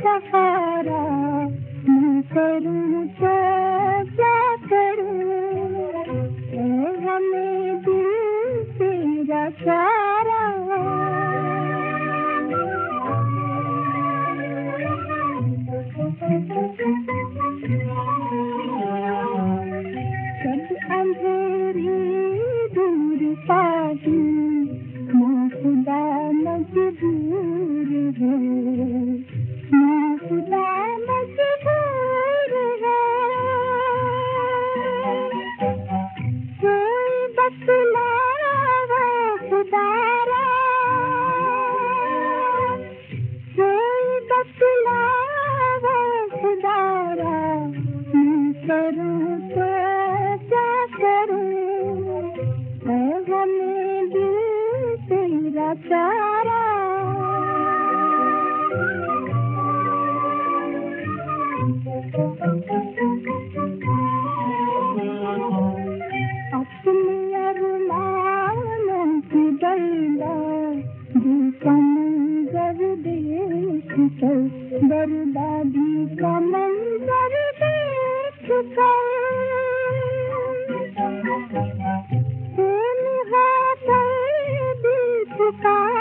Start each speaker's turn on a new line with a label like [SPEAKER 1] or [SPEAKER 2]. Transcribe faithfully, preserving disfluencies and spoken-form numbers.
[SPEAKER 1] सहारा मैं करूं तो क्या करूं, है हमें दिल तेरा सारा। जब अंधेरी दूर पाती मैं खुदा मजबूर है, मैं खुदा मजबूर है। कोई बतलावा खुदारा, कोई बतलावा खुदारा, मैं करूं तो क्या करूं, है हमें दिल तेरा सारा। अपने अरमानों की डल्ला का मंजर देख कर, बर्बादी का मंजर देख कर, तुम हो कर दिल पुकार।